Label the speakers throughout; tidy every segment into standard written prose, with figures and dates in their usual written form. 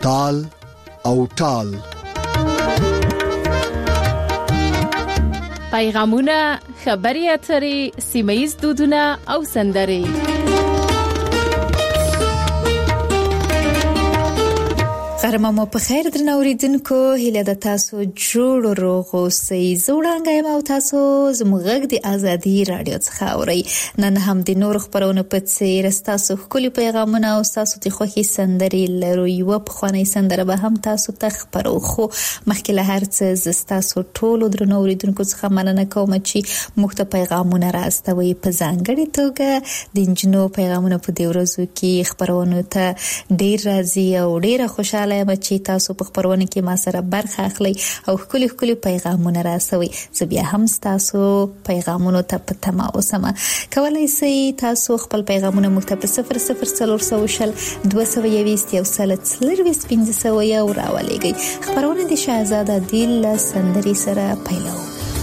Speaker 1: تال او ټال.
Speaker 2: پیغامونه، خبري اترې، سیمه‌ییز دودونه او سندرې.
Speaker 3: غرمه مو په خیر درنوریدونکو، هیله د تاسو جوړ روغ اوسئ. زوړانګه یم او تاسو زموږ غږ د ازادي رادیو څخه اورئ. نن هم د نور خبرونو په څیر تاسو ښکلي پیغامونه او تاسو د خوښي سندرې لرو. یو پخوانی سندره به هم تاسو ته خبرو، خو مخکې له هر څه زه تاسو ټولو درنوریدونکو څخه مننه کوم چې موږ ته پیغامونه راستوي. په ځانګړي توګه د انجنونو پیغامونه په دې ورځو کې خبرونو ته ډیر راځي او ډیره خوشاله چې تاسو په خبرونه کې ما سره برخه اخلي او ښکلي پیغامونه راسوي. زه بیا هم تاسو پیغامونو ته په تمه اوسم. کولای شئ تاسو خپل پیغامونه موږ ته په 00420 221 راولېږئ. خبرونه د شهزاده دیل سندري سره پیلو.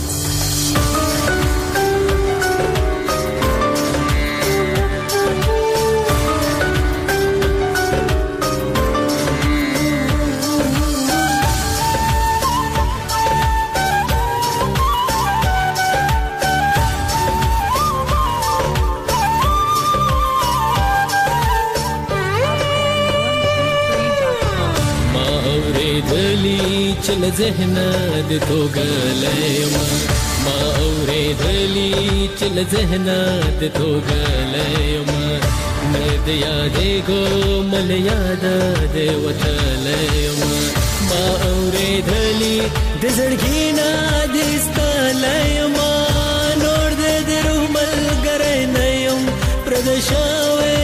Speaker 4: چل ذهن د توګلېما ما اورېدلې چل ذهن د توګلېما مې د یادې ګومل یاد د وتلېما ما اورېدلې د زړګي نه د استلېما نور دې درومل ګرې نه يم پردشاوې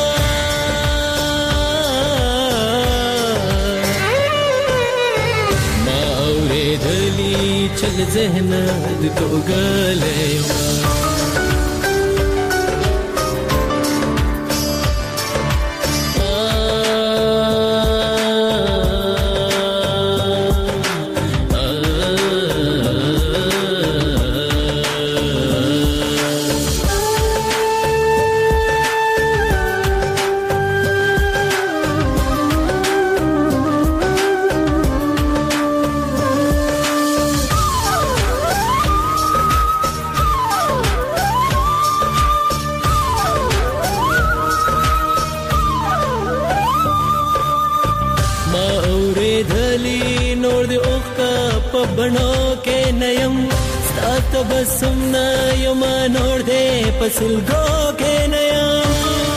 Speaker 4: چل ذهن د توګلېما بڼو کې نیم ستات بسم نه یم نور دې پسلګو کې نیم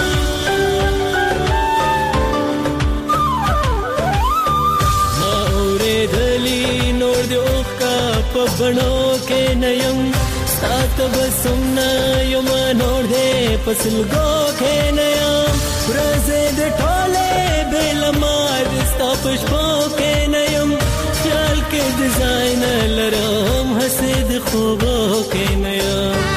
Speaker 4: ماورې دلی نور دې اوخه په بڼو کې نیم ستات بسم نه یم نور دې پسلګو کې نیم ورځې د ټوله بل مار ستاپش پو کې نیم خیال کې ډیزاین لرم حسد خوبو کې نیا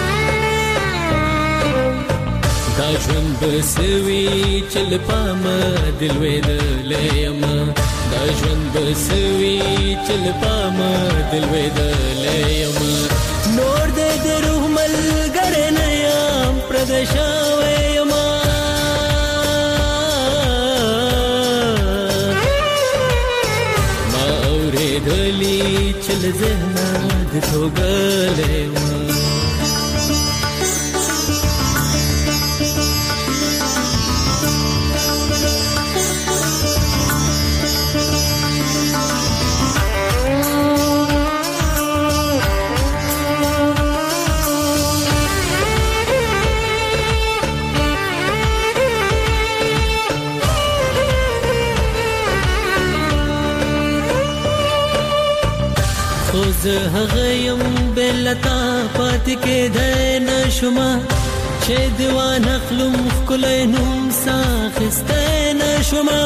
Speaker 4: دا ژوند بسوي چل پام دل وېدلې یم دا ژوند بسوي چل پام دل وېدلې یم نور دې د روح ملګری نه یم پردشاوې یم دلی چل ذهن د توګلېما زه هغه يم بلتا پات کې د نشما چې دیوان خلم خلای نوم ساخسته نشما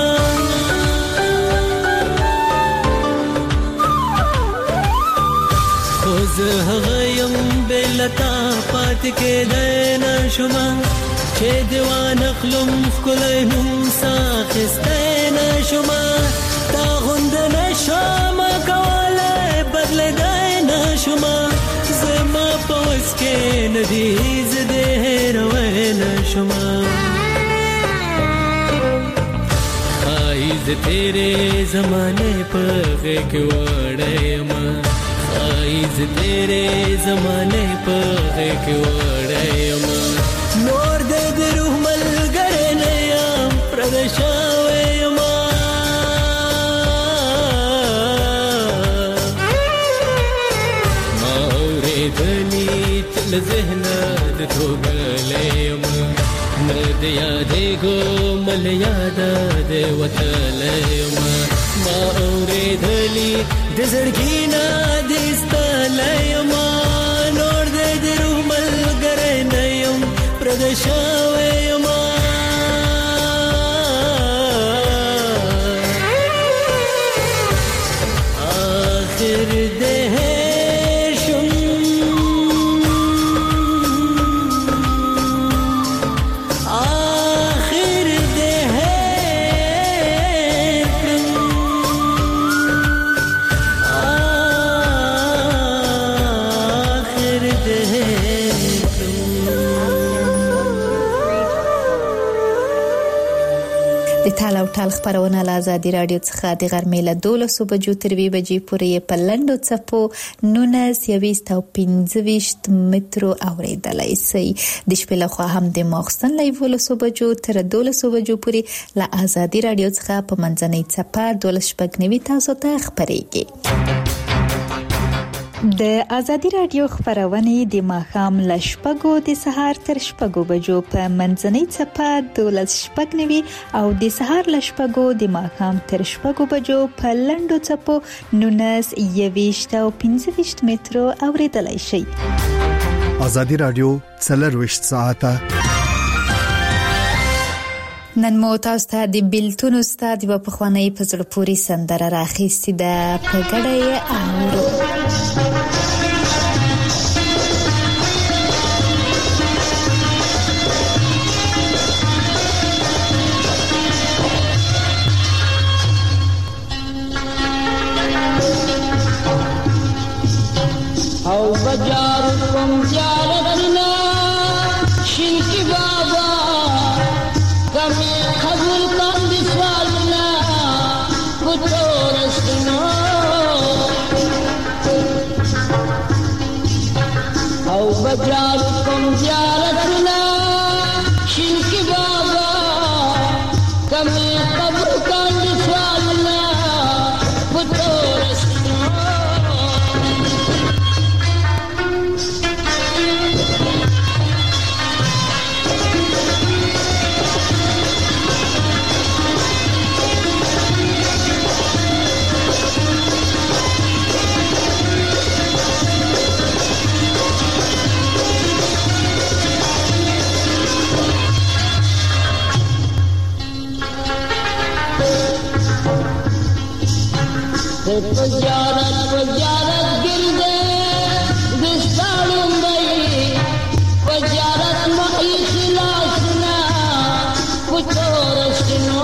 Speaker 4: خو زه هغه يم بلتا پات کې د نشما چې دیوان خلم خلای نوم ساخسته نشما تا غوند نشما کوله بدل شما زما پوس کې ندی زده روان شما तेरे ज़माने पर के वड़यमा खाइज तेरे ज़माने पर के वड़यमा नोर दे रूह मल गरे नया प्रदशावयमा ذهنات توغليم نرد ياديكو مل ياداد وتليم ما أريد لي دزرقينا ديستاليم نور ديدرو مل قرينيم پردشاويم آخر
Speaker 3: تاله او ټال خبرونه له آزادي رادیو څخه د غرمې له 12 بجو تر 2 بجې پورې په لنډو څپو 1925 مترو اوریدلای شئ د شپې له خوا هم د ماخستن له 12 بجو تر 12 بجو پورې له آزادي رادیو څخه په منځنۍ څپه 12 تاسو ته خبرېږي د آزادي رادیو خبرونه د ماښام له شپږو د سهار تر شپږو بجو په منځنۍ څپه 12 او د سهار له شپږو د ماښام تر شپږو بجو په لنډو څپو 1925 مترو اوریدلای شئ
Speaker 1: آزادي رادیو 24 ساعته
Speaker 3: نن مو تاسو ته د بیلتون استاد په خوانی په زړه پوری سندره راخېستې ده په ګډه اورو
Speaker 5: او بجار کوم زیارتنا شینکی بابا کمی قبول کن دی سوالنا کتو رسنا او بجار کوم زیارتنا شینکی بابا کمی قبول کن دی سوالنا کتو رسنا Pajarat girde distalum bai pajarat mai khilasna putorasno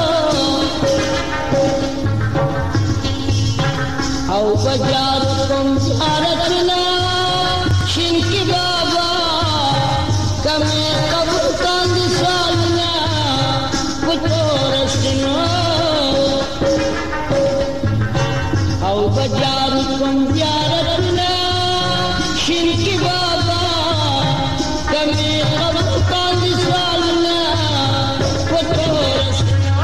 Speaker 5: au pajarat kum aratna shinki baba kame qabul kan disalna putorasno او بجار کوم زیارتنا شینکی بابا کمی قبل کاندی سوالنا وطورسنا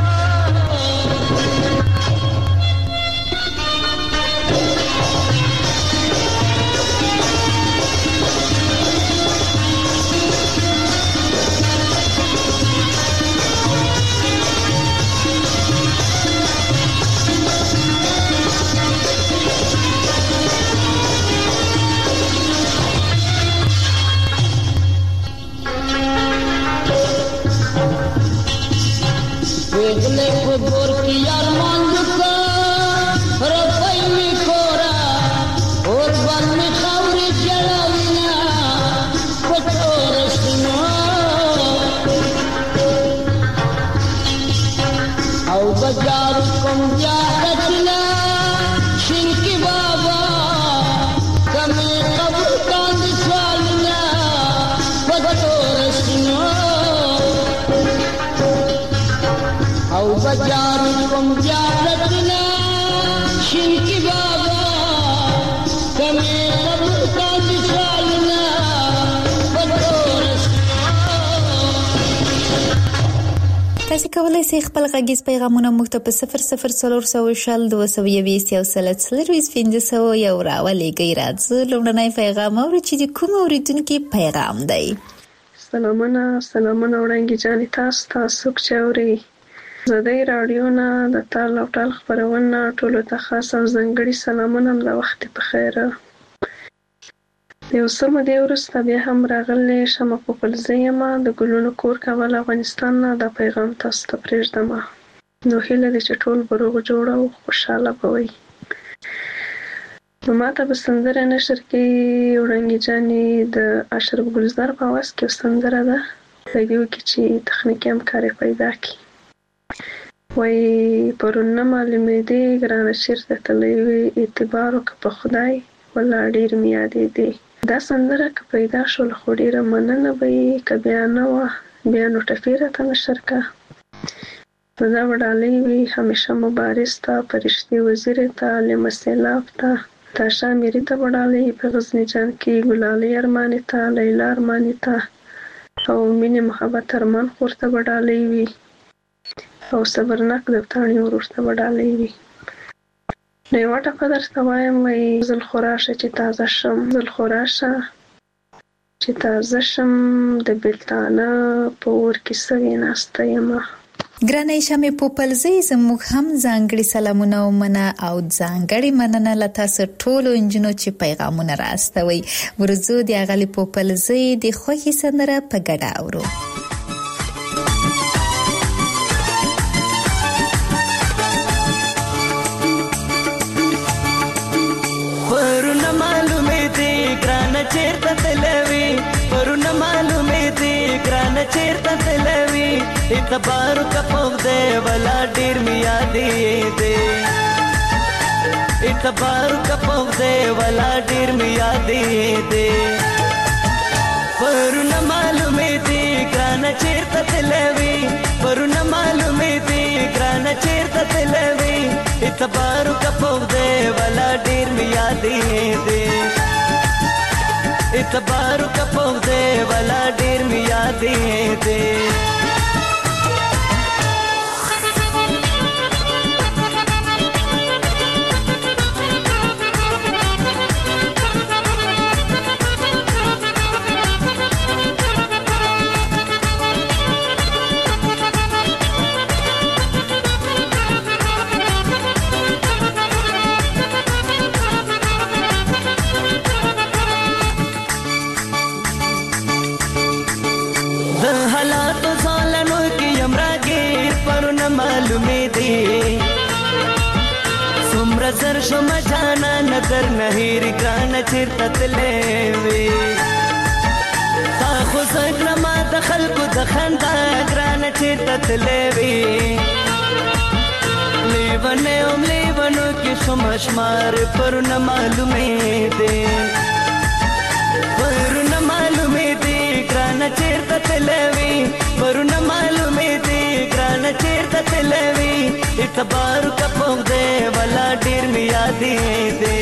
Speaker 5: गोर की अरमान दुका रफाई में कोरा और बन में खौरी जलाविना पटोरसनो औ बाजार कम जातना शिनकी बाबा कमे कबूल कांद स्वालना पटोरसनो औ بجار کوم زیارتنا شینکی بابا کمه قبر کا مثالنا
Speaker 3: تاسو کولای شئ خپل غږیز پیغامونه موږ ته په 0040 220 یو سل څلرویز 1500 یو راولېږئ. راځو لومړنی پیغام اورو چې د کوم اوریدونکي پیغام دی.
Speaker 6: سلامونه وړاندې جانې تاسو چې اوري زدهی رادیو نه د تال او ټال خپرونه ټولو ته خاص او ځانګړي سلامونه د وخت په خیر. یو څه مودې وروسته بیا هم راغلی شمه پوپلزی یم د ګلونو کور کابل افغانستان نه دا پیغام تاسو ته پرېږدم. نو هیله ده چې ټول به روغ جوړ او خوشحاله به وئ. نو ماته به سندره نشر کې وړانګې جانې د اشرف ګلزار په آواز کې سندره ده په دې کې چې تخنیکي همکاري پیدا کړي. وایي پرون نه معلومېدې ګرانه چېرته تللی وې اعتبار وکړه په خدای والله ډېر مې یادېدې. دا سندره که پیدا شول خو ډېره مننه به یې که بیا نه وه بیا نو ټپې راته نشر کړه. نو دا به ډالۍ وي همیشه مبارز ته فرشتې وزیرې ته لمه سیلاب ته تاشا میري ته به ډالۍ په غزني جان کې ګلالۍ ارماني ته لیلا ارماني ته او مینې محبت ارمان خور ته به ډالۍ وي او صبرناک دفتاڼي ورور ته به ډالۍ وي. نو یوه ټپه درته وایم وایي زل خو راشه چې تازه شم زل خو راشه چې تازه شم د بېلتانه په اور کې سوې ناسته یمه.
Speaker 3: ګرانې شمې پوپلزی زموږ هم ځانګړي سلامونه ومنه او ځانګړي مننه له تاسو ټولو انجونو چې پیغامونه راستوئ. ورځو د اغلې پوپلزی د خوښې سندره په ګډه اورو.
Speaker 4: چیرته تلوي پرونه معلومې دي ګرانه چیرته تلوي اعتبار کپوب دی ولا ډېر مې یادې دی اعتبار کپوب دی ولا ډېر مې یادې دی پرونه معلومې دي ګرانه چیرته تلوي پرونه معلومې دي ګرانه چیرته تلوي اعتبار کپوب دی ولا ډېر مې یادې دی اعتبار کپوب دی ولا ډېر مې یادې دی. سمره زر شم جانا نظر نهیر ګرانه چیرته تللی وې تا خو زکړه ما د خلکو د خندا ګرانه چیرته تللی وې لیونی هم لیونو کې شم شمار پرونه معلومې دی پرونه معلومې دی ګرانه چیرته تللی وې پرونه معلومې دی ګرانه چیرته تللی وې اعتبار کپوب دی ولا ډېر مې یادې دی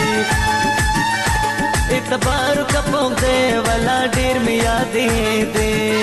Speaker 4: اعتبار کپوب دی ولا ډېر مې یادې دی.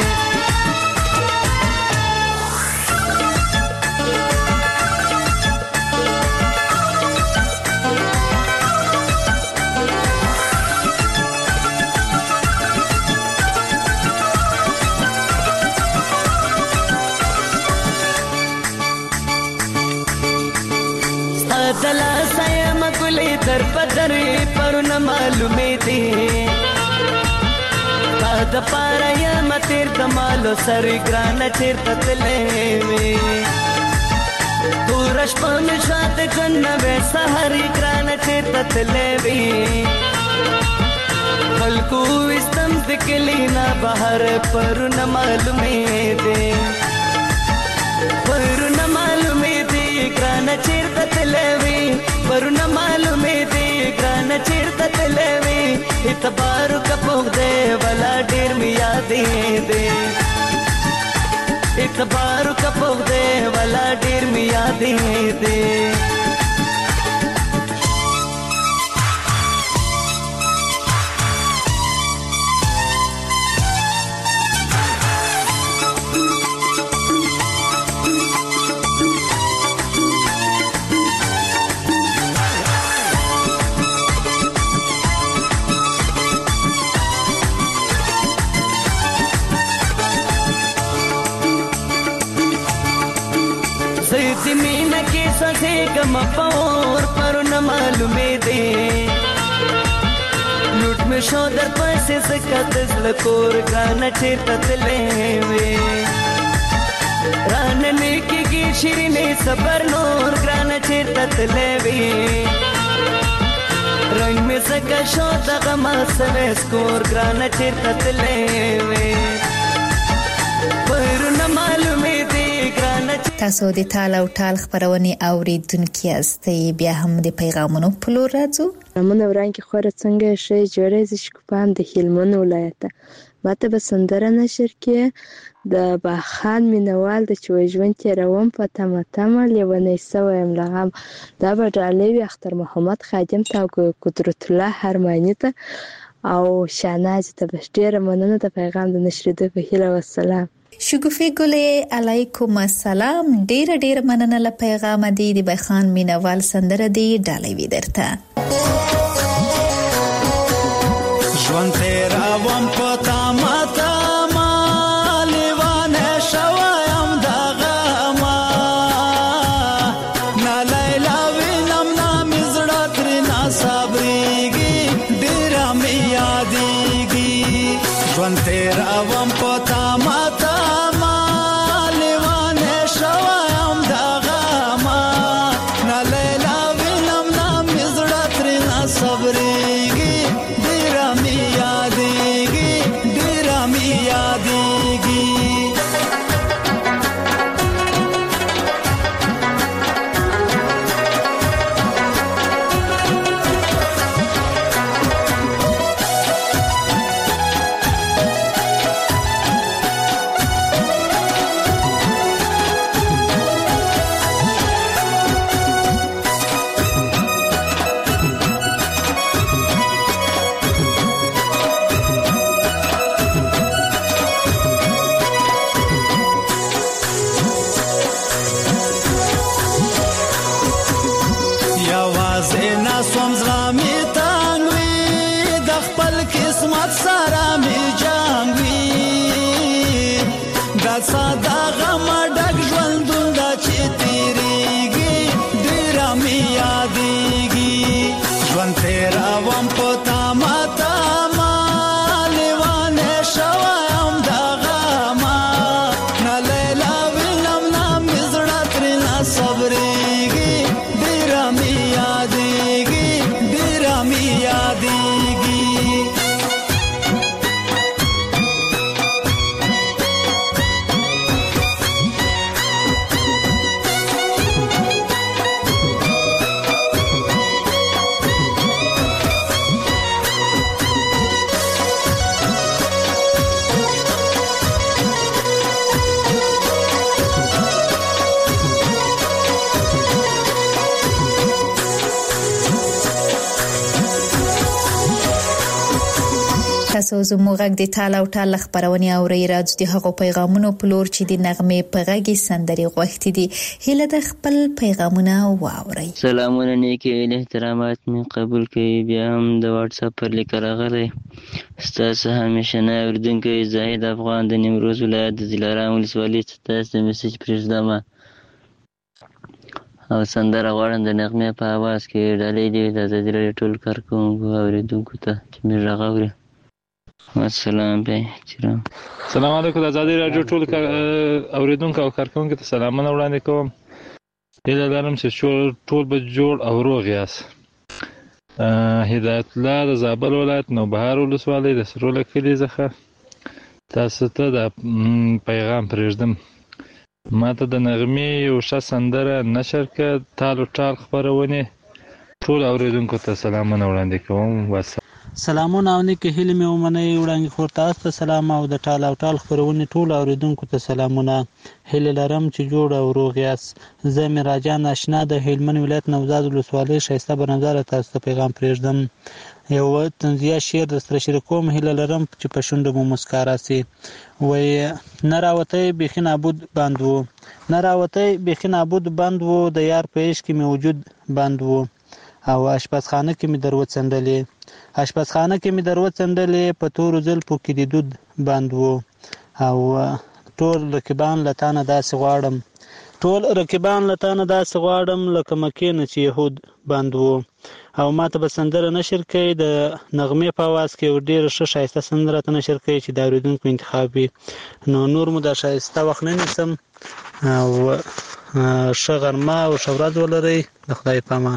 Speaker 4: دلا سایم ګلې در بدر پرونه معلومې دي تا د پاره یم تیر د مالو سر ګرانه چیرته تللی وې تور شپه مې شوه د ژوند نوې سهار ګرانه چیرته تللی وې خلکو ویستم د کلي نه بهر پرونه معلومې دي پرونه معلومې دي ګرانه چیرته تللی وې پرونه معلومې دي ګرانه چیرته تللی وې اعتبار کپوب دی ولا ډېر مې یادې دی اعتبار کپو دے والا ډیر می یادې دے کم پور پر نہ معلومے دے لوٹ میں شو در پاسے زکات زلکور گانا چیرتا تلے وے راننے کی شیرینی صبر نور گانا چیرتا تلے وے رنگ میں زکا شو دغما سوے سکور گانا چیرتا تلے وے پر نہ معلومے دے.
Speaker 3: تاسو د تال او ټال خبرونه اوریدونکو یاستئ بیا هم د پیغامونو په لور راځو.
Speaker 7: نمونه ورانکي خوره څنګه شي جوړې شکوپان د هلمند ولایت ماته به سندره نشر کې د باخان مینوال د چويژوند تیروم په تمه لیونی سویم لغم دا به ډالوي اختر محمد خادم تا قدرت الله هرمانی ته او شاناز ته بشډیره مننه د پیغام د نشریدو په هیله والسلام.
Speaker 3: شګوفي ګلې علیکم السلام ډیر مننه له پیغام دی د بخان مینوال سندره دی ډالوي درته
Speaker 8: ژوند تیرا وم پتا ماتا مالوانه شوایم دغما نا لیلا وینم نام زړه ترنا صبرېږي ډیر مې یادېږي ژوند تیرا وم پتا ماتا
Speaker 3: تاسو زموږ غږ د تال او ټال خبرونه اوري راځي د هغو پیغامونو په لور چې د نغمه په غږی سندري غوښتي دي هله د خپل پیغامونه واوري.
Speaker 9: سلامونه نیکی احترامات می قبول کړئ بیا هم د واتس اپ پر لیک راغلی ستاسو همیشنه اوریدونکو زاهد افغان د نیمروز ولایت د دلارام ولسوالۍ څخه د میسج پرېږدم او سندره غواړم د نغمه په आवाज کې ډالۍ دی د زړه ټول کارکونکو اوریدونکو ته چې می راغوري. السلام علیکم.
Speaker 10: سلام علیکم د آزادی رادیو ټول اوریدونکو او کارکونکو ته سلامونه وړاندې کوم. هیله لرم چې ټول به جوړ او روغ یاست. هدایت الله د زابل ولایت نوبهار ولسوالۍ د سروله کلي څخه تاسو ته د پیغام پرېږدم. ماته د نغمې یو ښه سندره نشر کړه تال او ټال خپرونې ټول اوریدونکو ته سلامونه وړاندې کوم.
Speaker 11: سلامونه او نیکې هیلې مې ومنئ. وړانګې خور تاسو ته سلام او د ټال او ټال خپرونې ټولو اورېدونکو ته سلامونه. هیلې لرم چې جوړ او روغ یاست. زه میراجان اشنا د هلمند ولایت نوزاد ولسوالۍ ښایسته بنظره تاسو ته پیغام پرېږدم. یو طنزیه شعر درسره شریکوم. هیله لرم چې په شونډو مو مسکا راسي. وایي نه راوتی بیخي نابود بند و، نه راوتی بیخي نابود بند و، د یار په عشق کې مې وجود بند و، او اشپزخانه کې مې در وڅنډلې، اشپزخانه کې مې در وڅنډلې، په تورو زلفو کې د دود بند و، او ټول رقیبان له تا نه داسې غواړم، ټول رقیبان له تا نه داسې غواړم لکه مکې نه چې یهود بند و. او ما ته به سندره نشر کوي د نغمې په اواز کې یو ډېره ښه ښایسته سندره ته نشر کوي چې د اورېدونکو انتخاب وي. نو نور مو دا ښایسته وخت نه نیسم او ښه غرمه او ښه ورځ ولرئ. د خدای په امان.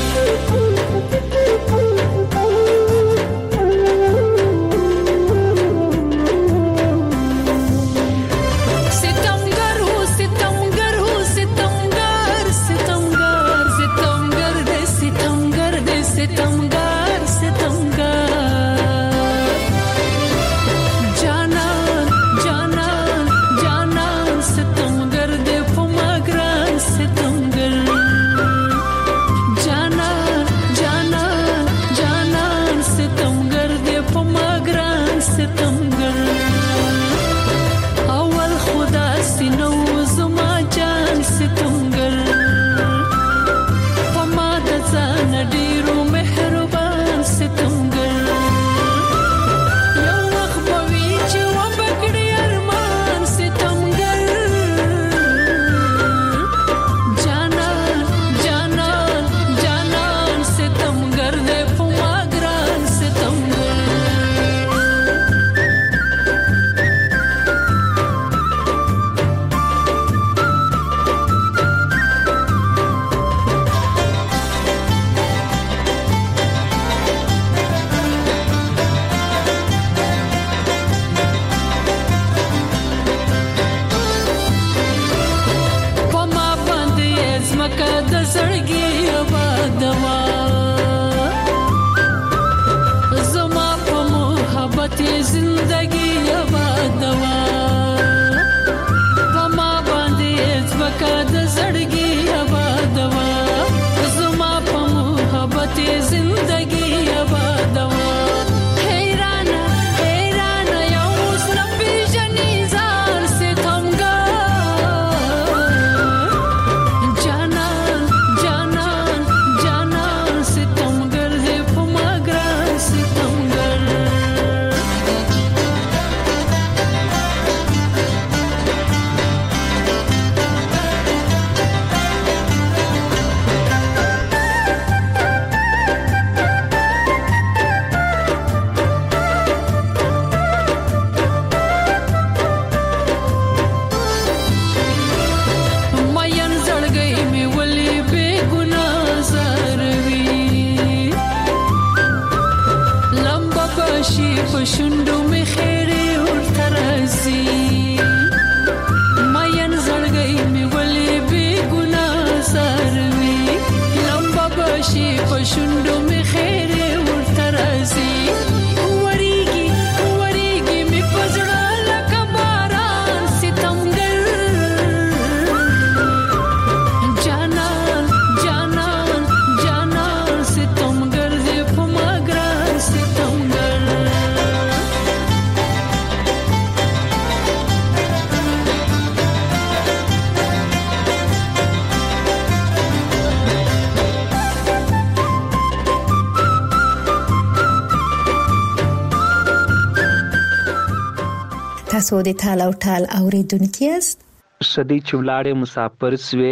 Speaker 3: تاسو د ټال او ټال اوریدونکو یاست.
Speaker 12: شدی چولاړې مسافر سوې،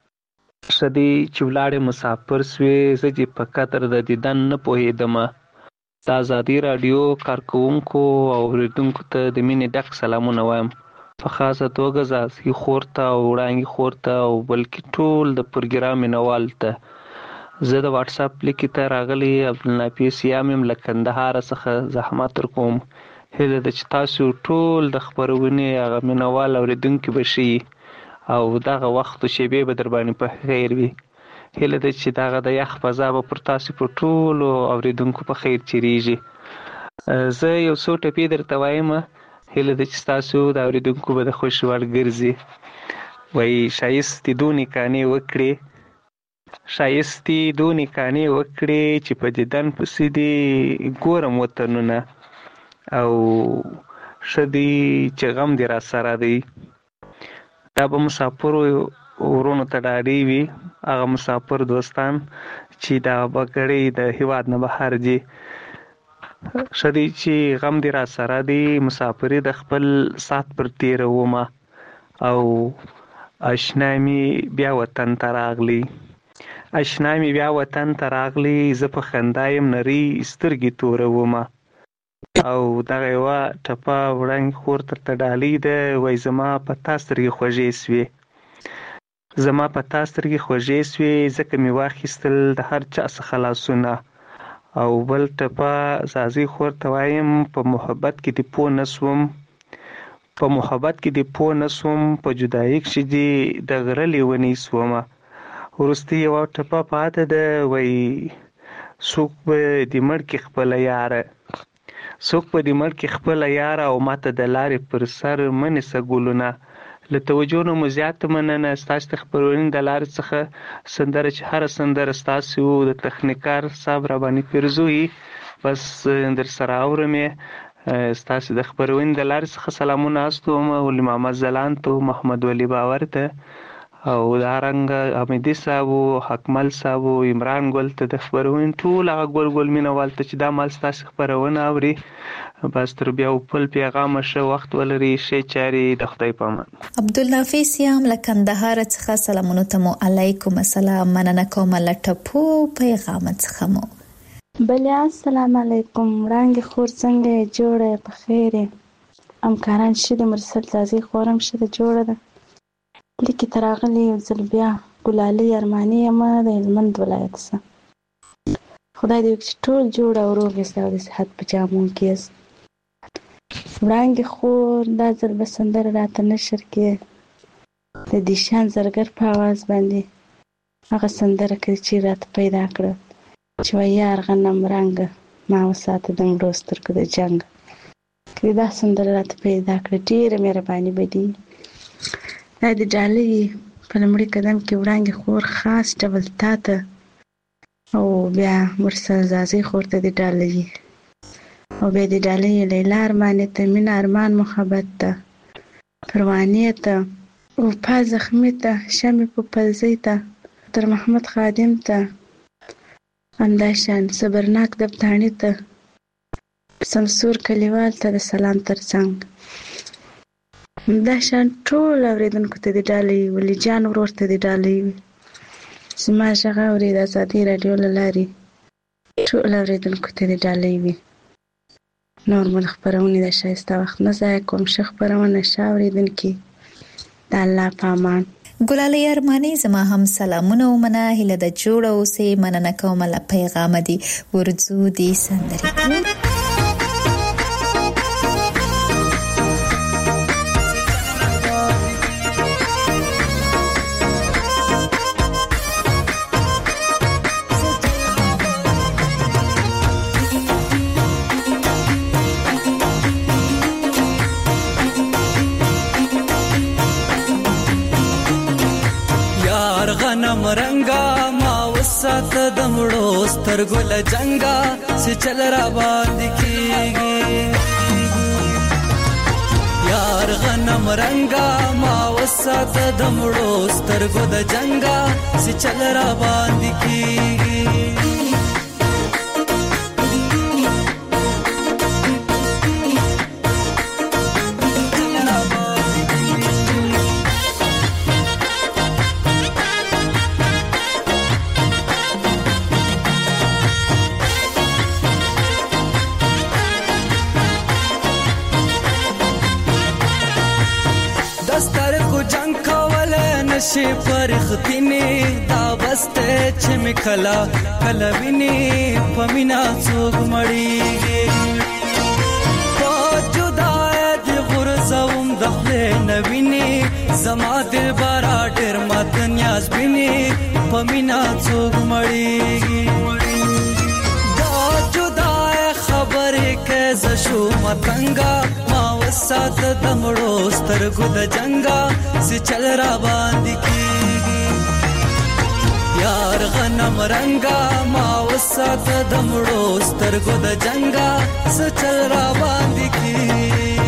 Speaker 12: شدی چولاړې مسافر سوې، زه چې په قدر د دیدن نه پوهېدم. د ازادي راډیو کارکوونکو او اوریدونکو ته د مینې ډک سلامونه وایم، په خاصه توګه زاسي خور ته او وړانګې خور ته او بلکې ټول د پروګرام مینوال ته. زه د واټس اپ لیکې ته راغلی عبدالنافع سیام یم له کندهار څخه زحمت ورکوم. هیله ده چې تاسو ټول د خپرونې هغه مینوال اورېدونکي به شئ او دغه وخت و شیبې به در باندې په خیر وي. هیله ده چې دغه د یخ فضا به پر تاسو په ټولو اوریدونکو په خیر چیریږي. زه یو څو ټپې درته وایم، هیله ده چې تاسو د اوریدونکو به د خوښ وړ ګرځي. وایي ښایستې دونې کانې وکړې، ښایستې دونې کانې وکړې چې په دیدن پسې دې ګورم وطنونه، او ښه دی چې غم دې را سره دی. دا به مسافرو ورونو ته ډاډې وي، هغه مسافر دوستان چې دا بګړۍ د هیواد نه بهر دي. ښه دی چې غم دې را سره دی، مسافري د خپل سات پر تېرومه، او اشنا مې بیا وطن ته راغلی، اشنا مې بیا وطن ته راغلی، زه په خندا یم نرۍ سترګې تورومه. او دغه یوه ټپه وړاندې خور درته ډالۍ ده. وایي زما په تا سترګې خوږې سوې، زما په تا سترګې خوږې سوې، ځکه مې واخیستل د هر چا څخه لاسونه. او بل ټپه زازۍ خور ته وایم، په محبت کې دې پوه نه سوم، په محبت کې دې پوه نه سوم، په جدایي کښې دې د غره لیونۍ سومه. وروستۍ یوه ټپه پاته ده. وایي څوک به دې مړ کړي خپله یاره، څوک به دې مړ کړي خپله یاره، او ماته د لارې پر سر مه نیسه ګلونه. له توجه نه مو زیاته مننه. ستاسو د خپرونې د لارې څخه سندره چې هره سندره ستاسو د تخنیکار صاحب راباندې پیرزوي، بس در سره اورم یې. ستاسو د خپرونې د لارې څخه سلامونه استوم ولي محمد ځلاند ته، محمد ولی باور ته، او دارنګه حمیدي صاحب و، حکمل صاحب و، عمران ګل ته، د خپرونې ټول هغه ګل مینوال ته چې دا مال ستاسو خپرونه اوري. بس تر بیا پل پیغامه ښه وخت ولري، ښې چارې، د خدای په امان.
Speaker 3: عبدالنافع سیام له کندهار څخه سلامونه ته مو علیکم السلام، مننه کوم له ټپو پیغام څخه مو.
Speaker 7: بله السلام علیکم، وړانګې خور څنګه یې؟ جوړه یې په خیر یې؟ همکاران ښه دي؟ مرسل زازۍ خورم ښه ده، جوړه ده. لیکې ته راغلې یو ځل بیا، ګلالۍ ارماني یم د هلمند ولایت څخه. خدای دې وکړي چې ټول جوړ او روغ یاست او د صحت په جامو کې یاست. وړانګې خور دا ځل به سندره راته نشر کړې د دیشان زرګر په اواز باندې، هغه سندره کړې چې راته پیدا کړه چې وایي یار غنم رنګه ما وساته د مړو سترګو د جنګ. کړې دا سندره راته پیدا کړه، ډېره مهرباني به دي. دا د ډالۍ په لومړي قدم کې وړانګې خور خاص ډول تا ته، او بیا مرسل زازۍ خور ته د ډالۍ، او بیا د ډالۍ لیلا ارماني ته، مینه ارمان محبت ته، پروانې ته، وفا زخمي ته، شمې په پلزۍ ته، تر محمد خادم ته، همداشان صبرناک دبتاڼي ته، سمسور کلیوال ته د سلام ترڅنګ. همداشان ټول اورېدونکو ته د ډالۍ، ولی جان ورور ته د ډالۍ وي. زما غږ اوري د ازادۍ راډیو له لارې ټول اورېدونکو ته د ډالۍ وي. نور مو د خپرونې د ښایسته وخت نه ضایع کوم. ښه خپرونه، ښه اورېدونکي، د الله په امان.
Speaker 3: ګلالۍ ارماني زما هم سلامونه ومنه، هیله د جوړه اوسې، مننه کوم له پیغامه دي. ورځو دې سندرې
Speaker 8: رنگا ما وسات د مړو سترګو له جنگا چې چل را باندې کیږي. یار غنم رنگا ما وسات د مړو سترګو د جنگا چې چل را باندې کیږي. شي فرختینه دا بسته چې مکلا کلا ویني پمینا څوک مړیږي. په جدای د غرزوم دخله نویني زما دل بارا ډېر مات نیاز بیني پمینا څوک مړیږي دا جدای خبرې کې زشو متنګا ما وسات د مړو سترګو د جنگا سي چل را باندې کیږي یار غنم رنگا ما وسات د مړو سترګو د جنگا سي چل را باندې کیږي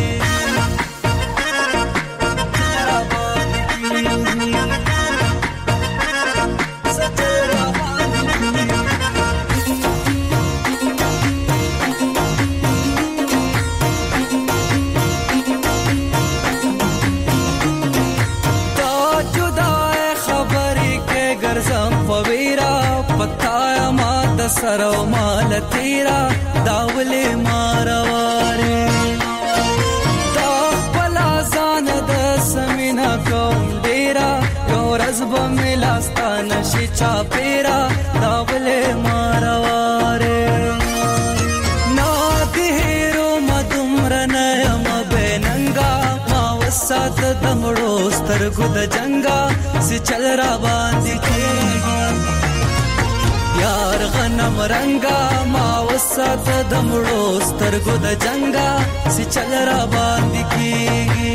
Speaker 8: سرو مال تیرا داولې مارواره دا بلا ځان د سمینا کوم ډیرا یو رزب ملاستان شي چا پیرا داولې مارواره نا دیرو مدمر نیم بیننګا ما وسات د مړو سترګو د جنگا سي چل را باندې کیږي یار غنم رنگا ما وسات د مړو سترګو د جنگا سي چل را باندې کیږي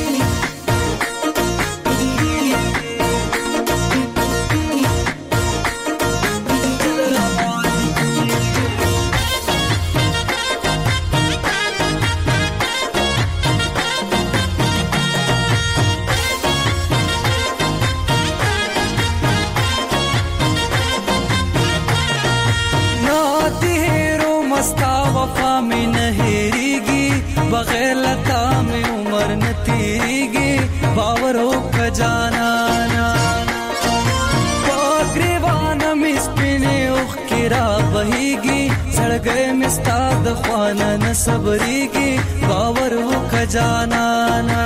Speaker 8: بغیر لتا میں عمر نہ تیریگی باورو کا جانانا پاگریوانا مسپینے اخ کرا بہیگی سڑ گئے مستاد خوانا نہ صبریگی باورو کا جانانا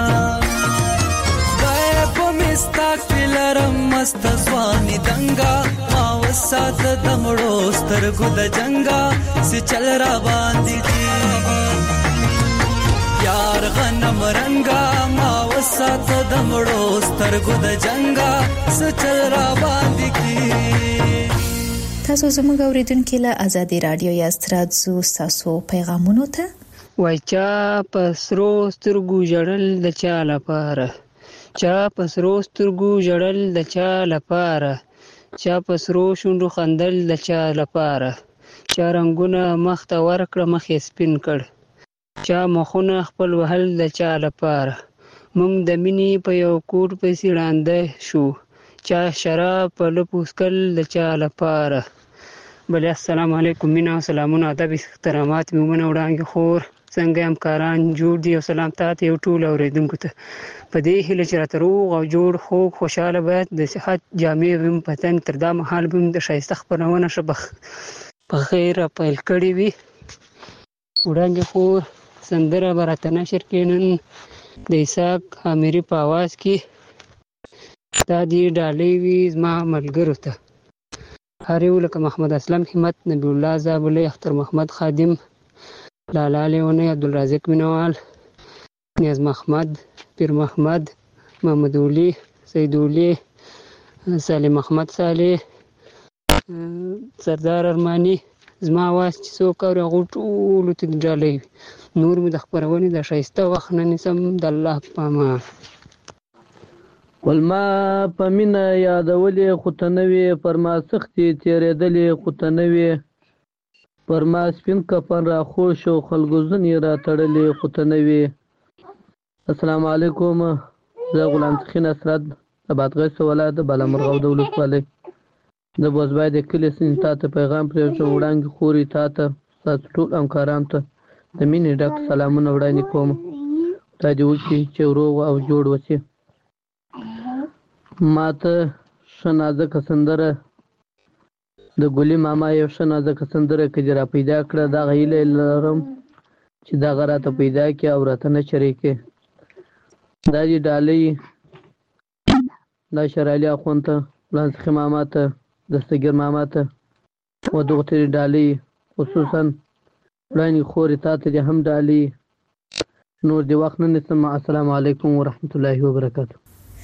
Speaker 8: غیب مستاق پلرم مستزوانی دنگا ماوسات دمڑو سترگو د جنگا سی چل را باندی کیگی یار غنم رنگا ما وسات د مړو سترګو د جنگا سچل را باندې کی
Speaker 3: تاسو زموږ اوریدونکو له ازادي رادیو یاست راځو تاسو پیغامونو ته
Speaker 13: وای چا پسرو سترګو جړل د چا لپاره چا پسرو سترګو جړل د چا لپاره چا پسرو شونډو خندل د چا لپاره چا رنگونه مخ ته ورکړه مخې سپین کړ چا مخونه خپل وهل د چا لپاره مونږ د مینې په یو کوټ پسې ړانده شو چا شراب په لپوسکل د چا لپاره بل السلام علیکم مینا او سلامونه ادب احترامات میمونه وړاندې خور څنګه همکاران جوړ دي او سلام تاسو یو ټول اوریدونکو ته په دې هیله چې راته روغ او جوړ خو خوشاله باید د صحت جامع ویم پتن تر دا مهال بم د شایسته خبرونه شبخ په خیر پیل کړی وي وړاندې خور سندره برات نشر کینن د اساق اميري په आवाज کې دا دی ډالۍ وی زما ملګرو ته هریو لکه محمد اسلم همت نبی الله زابلې اختر محمد خادم لالا لیونه عبدالرازق مینوال نیاز محمد پیر محمد محمد ولی سید ولی سالم محمد صالح سردار ارمانی زما واس چې څوک اور غوټولو ته ډالۍ نور مې د خبرونې د شایسته وخت نه نسم د الله پاما
Speaker 14: ولما پمینه یادولې خطنوي پرما سختي تیرېدلې خطنوي پرما سپین کفن را خوش او خلګوزن را تړلې خطنوي السلام علیکم زه غلام تخین اسرد ابادغه ولایت بالامرغه دولت والي د بوزبای د کلی سنتا ته پیغام پرې وړاندې خوري تاسو ټول همکاران ته د مینې ډاک سلامونه وړاندې کوم ته دې وکړي چې روغ او جوړ وسی ماته شنازه کسندره د ګلی ماما یو شنازه کسندره کې را پیدا کړه دا غیله لرم چې دا غراته پیدا کې او راته نه شریکه دا دې ډالۍ دا شرالي اخونته لانس خماماته دستګر ماماته و دغه ډالۍ خصوصا وړاندې خوري تاسو دې هم ډالۍ نور دی وخت نه نسم السلام علیکم ورحمت الله وبرکاته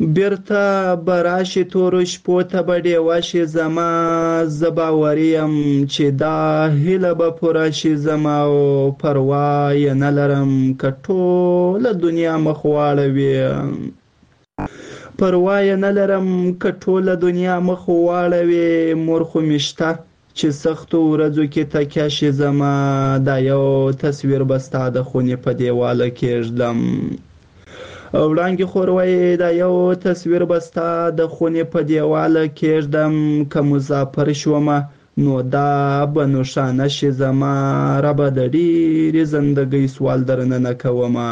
Speaker 15: بیرته به راشي تورو شپو ته به ډیوه شي زما، زه باوري یم چې دا هیله به پوره شي زما، او پروا یې نه لرم که ټوله دنیا مخ واړوي، پروا یې نه لرم که ټوله دنیا مخ واړوي. مور خو مې شته چې سختو ورځو کې تکیه شي زما، دا یو تصویر به ستا د خونې په دیواله کېږدم. وړانګې خور وایي دا یو تصویر به ستا د خونې په دیواله کېږدم، که مسافر شومه نو دا به نښانه شي زما، ربه د ډېرې زندګۍ سوال درنه نه کومه،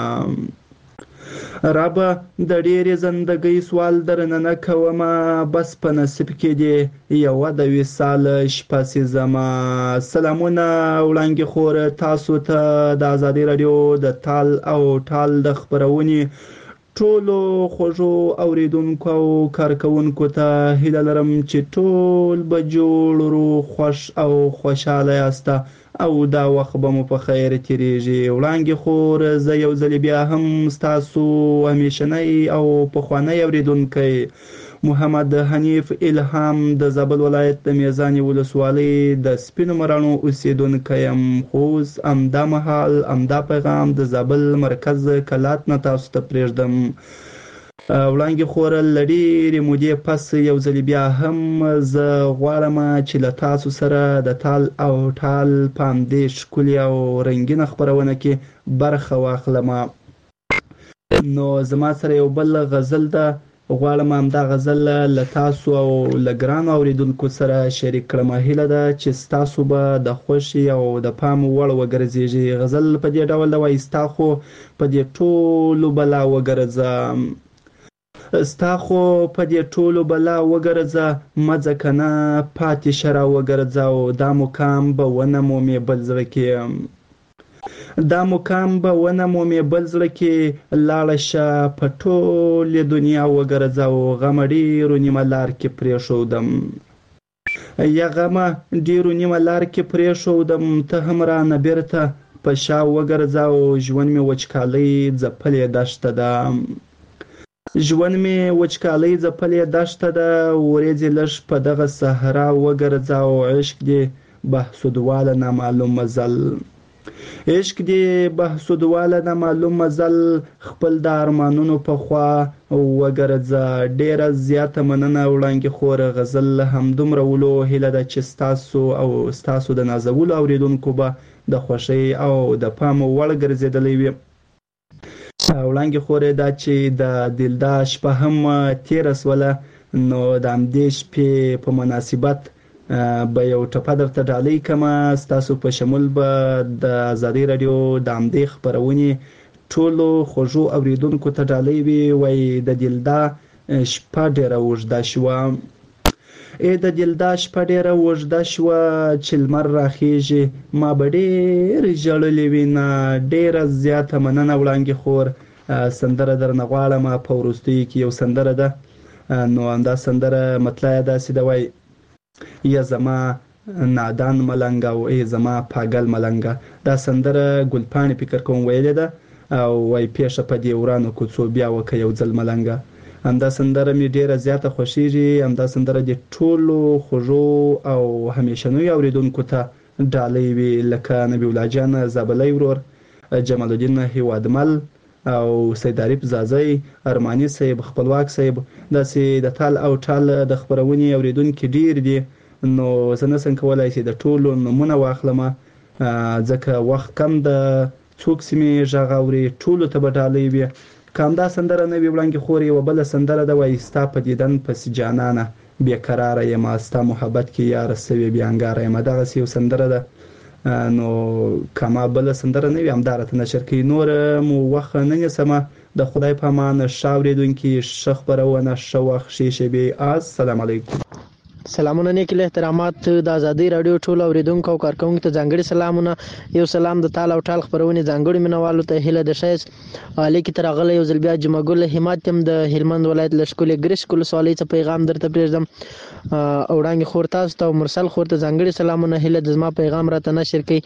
Speaker 15: ربه د ډېرې زندګۍ سوال درنه نه کومه، بس په نصیب کې دې یوه د وصال شپه سي زما. سلامونه وړانګې خور، تاسو ته د ازادي راډیو د تال او ټال د خپرونې ټولو خوږو اوریدونکو او کارکوونکو ته هیله لرم چې ټول به جوړ روغ خوښ او خوشحاله یاسته او دا وخت به مو په خیر تیریږي. وړانګې خور، زه یو ځل بیا هم ستاسو همیشنی او پخوانی اوریدونکی محمد حنیف الهام د زابل ولایت د میزانې ولسوالۍ د سپینو مراڼو اوسیدونکی یم. خو اوس همدا مهال همدا پیغام د زابل مرکز کلات نه تاسو ته پرېږدم. وړانګې خور، له ډېرې مودې پس یو ځل بیا هم زه غواړم چې له تاسو سره د تال او ټال په همدې ښکلې او رنګینه خپرونه کې برخه واخلم. نو زما سره یو بل غزل ده، غواړم همدا غزل له تاسو او له ګرانو اوریدونکو سره شریک کړم. هیله ده چې ستاسو به د خوښې او د پام وړ وګرځېږي. غزل په دې ډول ده وایي: ستا خو په دې ټولو بلا وګرځه، ستا خو په دې ټولو بلا وګرځه، مه ځه نه پاتې شه را وګرځه، او دا مقام به ونه مومې بل زړه کې، دا مقام به ونه مومې بل زړه کې، لاړه شه په ټولې دنیا وګرځه، او غمه ډېرو نیمه لار کې پرېښودم، یا غمه ډېرو نیمه لار کې پرېښودم، ته هم رانه بېرته په شا وګرځه، او ژوند مې وچکالۍ ځپلې دښته ده، ژوند مې وچکالۍ ځپلې دښته ده، ورېځې لږ په دغه صحرا وګرځه، او عشق دې بهسودواله نامعلوم مزل، عشق دې بهسودواله نامعلوم مزل، خپل د ارمانونو په خوا وګرځه. ډېره زیاته مننه وړانګې خور. غزل همدومره ولو، هیله ده چې ستاسو او ستاسو د نازولو اوریدونکو به د خوښۍ او د پام وړ ګرځېدلی وي. وړانګې خور، دا چې د دلدا شپه هم تېره سوله، نو د همدې شپې په مناسبت به یو ټپه درته ډالۍ کړمه. ستاسو په شمول به د ازادۍ راډیو د همدې خپرونې ټولو خوږو اوریدونکو ته ډالۍ وي. وایي: د دلدا شپه ډېره اوږده شوه، د دلدا شپه ډېره اوږده شوه، چې لمر راخیږي ما به ډېر ژړلې وینه. ډېره زیاته مننه وړانګې خور. سندره درنه غواړم. په وروستیو کې یو سندره ده، نو همدا سندره مطلع یې داسې ده، وایي: یا زما نادان ملنګ او ای زما پاگل ملنګ. دا سندره ګلپاڼې فکر کوم ویلې ده، او وای پیښه په دې ورانو کوڅو بیا وکه یو ځل ملنګ. همدا سندره مې ډیره زیاته خوښیږي. همدا سندره د ټولو خوږو او همیشنوي اوریدونکو ته ډالۍ وي، لکه نبی الله جان زابلی ورور، جمال الدین هیوادمل او سید عارف زازی، ارمانی صاحب، خپلواک صاحب. داسې د تال او ټال د خپرونې اوریدونکي ډیر دي، نو زه نسم کولی چې د ټولو نومونه واخلم ځکه وخت کم ده. څوک چې مې غږ اوري ټولو ته به ډالۍ وي. که همدا سندره نه وي وړانګې خور، یوه بله سندره ده، وایي: ستا په دیدن پسې جانانه بېقراره یم، ستا محبت کې یاره سوې بېانګاره یم. دغسې یو سندره ده. نو که ما بله سندره نه وي همدا راته نشر کوي. نور مو وخت نه نیسمه. د خدای په امان. ښه اورېدونکي، ښه خپرونه، ښه وخت، ښې شېبې. السلام علیکم.
Speaker 16: سلامونه، نیک احترامات د ازادۍ راډیو ټولو اوریدونکو او کارکوونکو ته ځانګړي سلامونه. یو سلام د تال او ټال خپرونې ځانګړي مینوالو ته هیله د ښایست عالی کې تر راغلی یو ځل بیا جمعه ګل همت یم د هلمند ولایت له ښکلې ګرشک ولسوالۍ څخه پیغام درته پرېږدم. وړانګې خور تاسو ته او مرسل خور ته ځانګړي سلامونه. هیله د زما پیغام راته نشر کوي.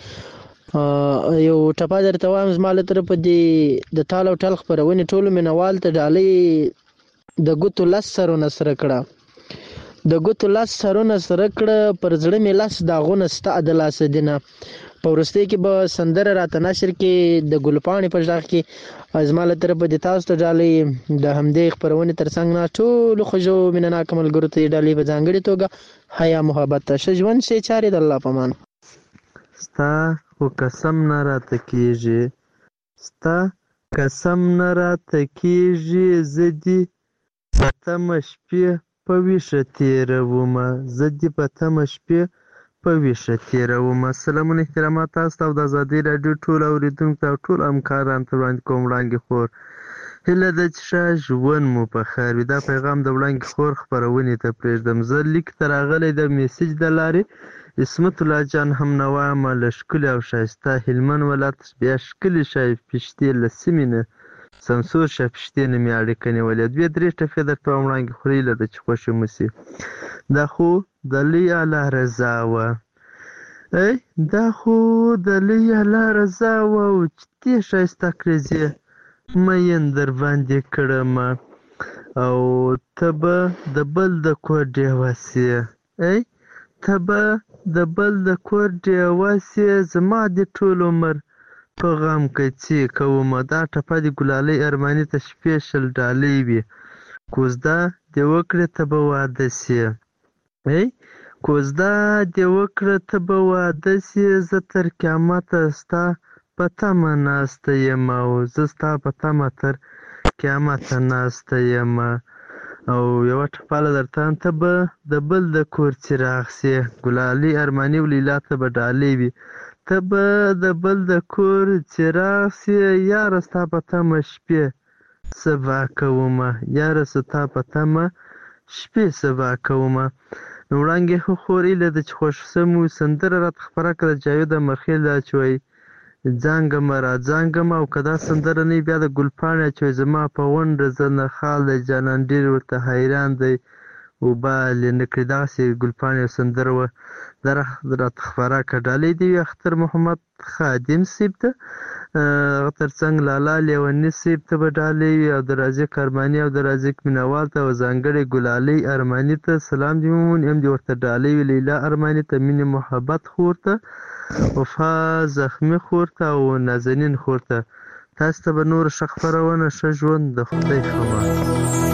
Speaker 16: یو ټپه درته وایم، زما له طرفه د تال او ټال خپرونې ټولو مینوال ته ډالۍ د ګوتو لس سرونه سره کړه د ګوتو لس سرونه سره کړه پر زړه مې لس داغونه ستا د لاسه دینه. په وروستۍ کې به سندره راته نشر کې د ګلپاڼې په غږ کې زما له طرفه د تاسو ته ډالۍ د همدې خپرونې تر څنګ نه ټولو خوږو مینهناکو ملګرو ته د ډالۍ په ځانګړې توګه حیا محبت ته ښه ژوند ښې چارې د الله په امان.
Speaker 17: ستا خو قسم نه راته کېږي ستا قسم نه راته کېږي زه دې په تمه شپې په ویښه تېرومه زه دې په تمه شپې په ویښه تېرومه. سلامونه احترامات تاسو ته او د ازادۍ راډیو ټول اورېدونکو ته او ټول همکارانو ته وړاندې کوم وړانګې خور. هیله ده چې ښه ژوند مو په خیر وي. دا پیغام د وړانګې خور خپرونې ته پرېږدم. زه لیک ته راغلی د میسج د لارې عصمت الله جان هم نه وایم له ښکلي او ښایسته هلمند ولایت بیا ښکلي شایفتې له سیمې نه سمسور شایفتې نه مې اړیکه نیولې. 2-3 ټپې درته وایم وړانګې خور. هیله ده چې خوښې مو شي. دا خو د لوی الله رضا وه دا خو د لوی الله رضا وه چې دې ښایسته کړزې مین در باندې کړمه او ته به د بل د کور ډیوه سې ته به د بل د کور ډیوه سې زما د ټول عمر په غم کې کومه. دا ټپه د ګلالۍ ارماني ته سپیشل ډالۍ وي. کوزده دې وکړې ته به واده سې کوزده دې وکړه ته به واده سې زه تر قیامته ستا په تمه ناسته یم او زه ستا په تمه تر قیامته ناسته یم. او یوه ټپاله درته ته به د بل د کور څراغ سې. ګلالۍ ارماني ولیلا ته به ډالۍ وي. ته به د بل د کور څراغ سې یاره ستا په تمه شپې سبا کومه یاره ستا په تمه شپې سبا کومه. نو وړانګې خور هیله ده چې خوښ سم سندره راته خپره کړه د جاوید احمدخیل دا چې وایي ځانګمه را ځانګمه او که دا سندره نه وي بیا د ګلپاڼې چې وایي زما په غونډه زه نه خال دی جانان ډېر ورته حیران دی وبال یې نه کړي. دغسې ګلپاڼې یو سندره وه دا راته خپره کړه. ډالۍ دې وي اختر محمد خادم صیب ته هغه تر څنګ لالا لیوني صیب ته به ډالۍ وي او د رازق ارماني او د رازق مینوال ته او ځانګړې ګلالۍ ارماني ته سلام دې ومومي. هم دې ورته ډالۍ وي لیلا ارماني ته مینې محبت خور ته وفا زخمي خور ته او نازنین خور ته. تاسو ته به نور ښه خپرونه ښه ژوند د خدای خبر.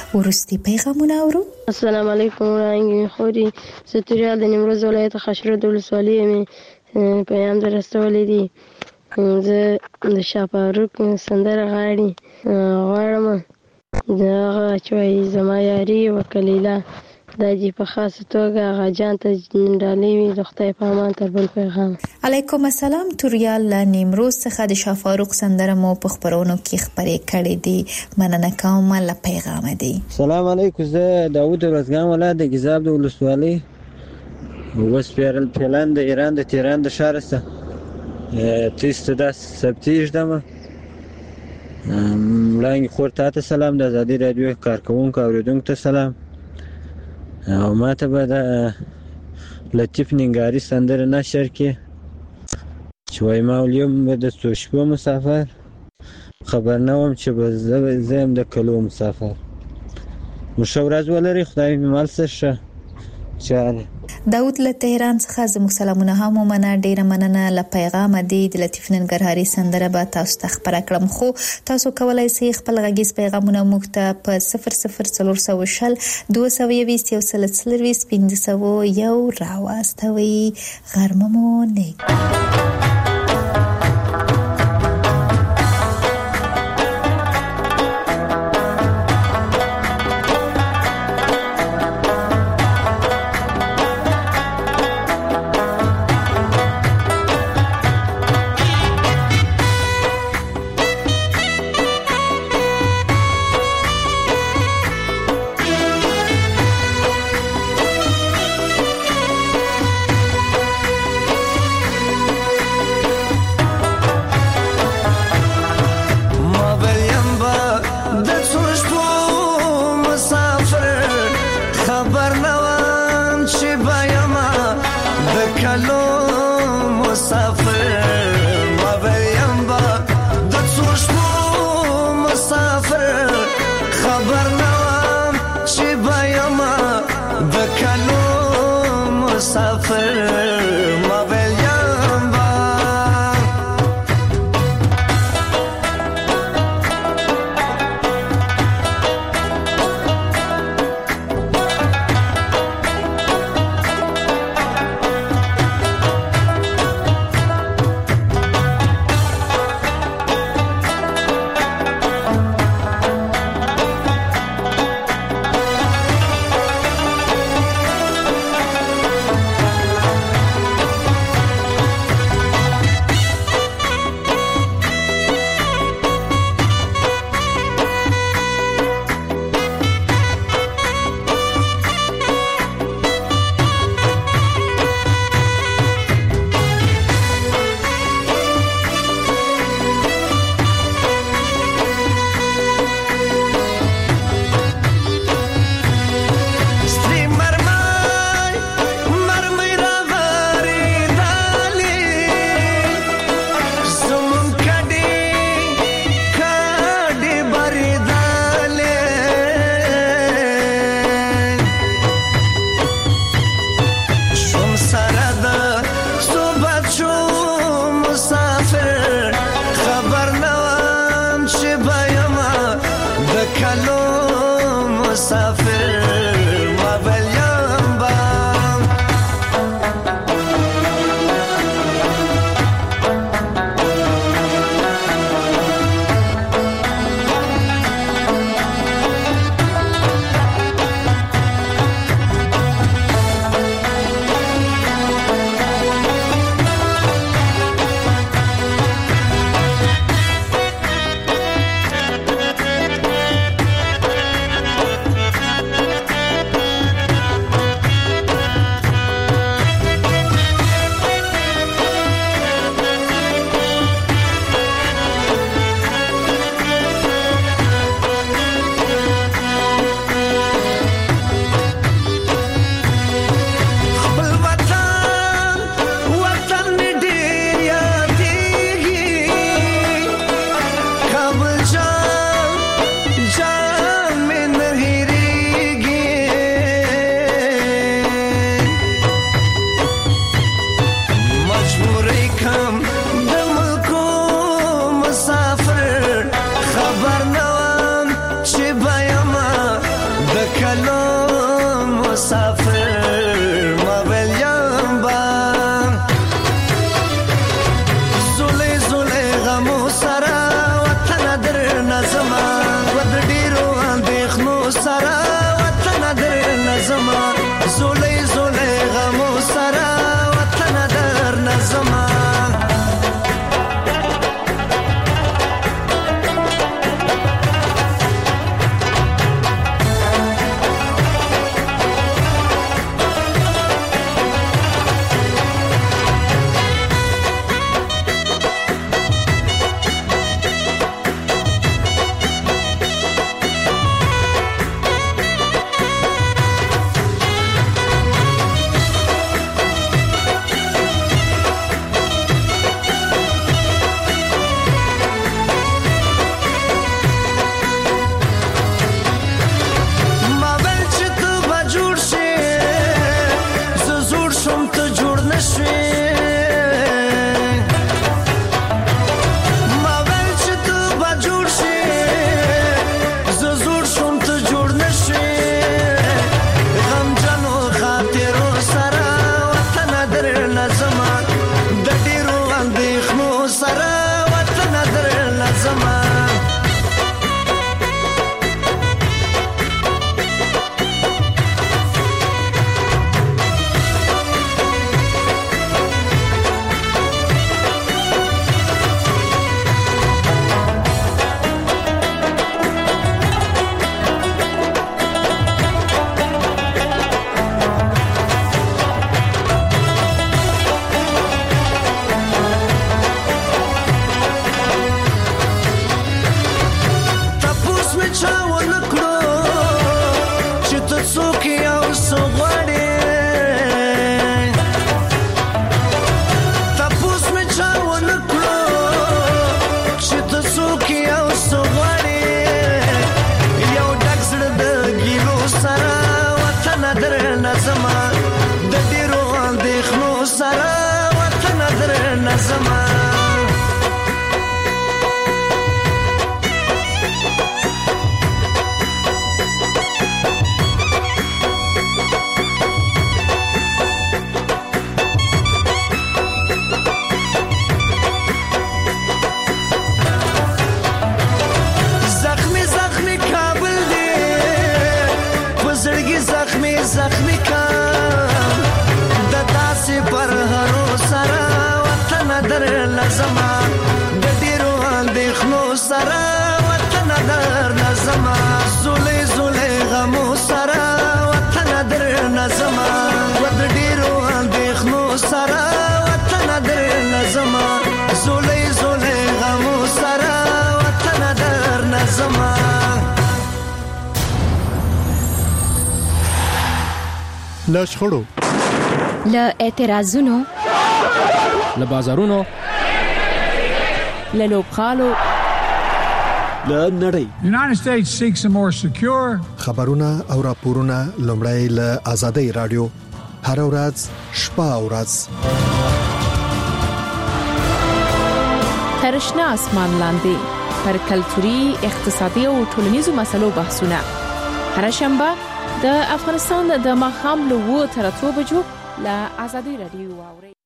Speaker 3: ورستي پیغامونه اورو.
Speaker 7: السلام علیکم وړاندې خوري ستوریا د نیمروز ولایت خشرود ولسوالۍ می پیغام درستولې دي. زه د شاپاروک سندره غواړم دغه چوي زما یاري وکلیلا د دې په خاصه توګه غاجان ته ډالۍ وي د خدای په امان تر بل پیغام.
Speaker 3: علیکم السلام. توریال نیمروز څخه د شافاروق سندره مو په خبرونو کې خبرې کړې دي. مننه کوم له پیغام دی.
Speaker 18: سلام علیکم. زه داوود ورزګان ولایت د ګیزاب د ولسوالۍ وسپیرل پلان د ایران د تهران د شارسته تیسته د سبتیج دمه ملانګ خورته ته سلام د آزادي رادیو کارکونکو اوریدونکو ته سلام او ماته به د لطیف ننګاری سندره نشر کې چې وای ما اليوم به د شپو مسافر خبر نه وم چې به زم د کلو مسافر مشورز ولري خدای مې مال سره چاره.
Speaker 3: داود له تهران څخه زموږ سلامونه هم ومنه. ډیره مننه له پیغام دی. د لطیف ننګرهاري سندره به تاسو ته خبره کړم خو تاسو کولای شئ خپل غږیز پیغامونه موږ ته په 00420 221 1501 راواستوي. غرمه مو نیک.
Speaker 19: نشوي
Speaker 1: له شخړو،
Speaker 2: له اعتراضونو،
Speaker 20: له بازارونو،
Speaker 2: له لوبغالو،
Speaker 20: له نړۍ.
Speaker 21: United States seeks a more secure.
Speaker 1: خبرونه او راپورونه لومړی له آزادۍ رادیو هر ورځ شپه او ورځ
Speaker 2: ترشنا اسمان لاندې پر کلتوري، اقتصادي او ټولنیزو مسلو بحثونه هر شنبه د افغانستان د ماښام له 2 تر 3 بجو له آزادۍ رادیو واوري.